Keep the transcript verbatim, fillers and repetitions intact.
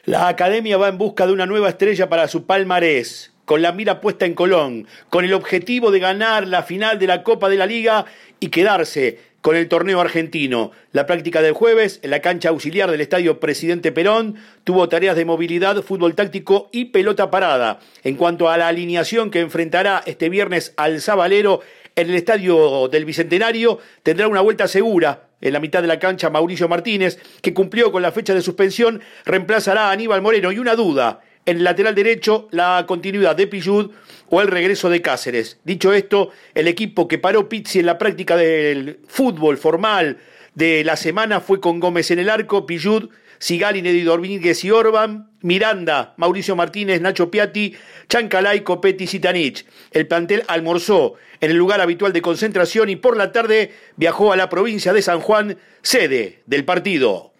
La academia va en busca de una nueva estrella para su palmarés, con la mira puesta en Colón, con el objetivo de ganar la final de la Copa de la Liga y quedarse con el torneo argentino. La práctica del jueves, en la cancha auxiliar del Estadio Presidente Perón, tuvo tareas de movilidad, fútbol táctico y pelota parada. En cuanto a la alineación que enfrentará este viernes al Zabalero en el Estadio del Bicentenario, tendrá una vuelta segura. En la mitad de la cancha, Mauricio Martínez, que cumplió con la fecha de suspensión, reemplazará a Aníbal Moreno. Y una duda, en el lateral derecho, la continuidad de Pillud o el regreso de Cáceres. Dicho esto, el equipo que paró Pizzi en la práctica del fútbol formal de la semana fue con Gómez en el arco, Pillud, Sigali, Nedi Domínguez y Orban, Miranda, Mauricio Martínez, Nacho Piatti, Chancalay, Copetti y Zitanich. El plantel almorzó en el lugar habitual de concentración y por la tarde viajó a la provincia de San Juan, sede del partido.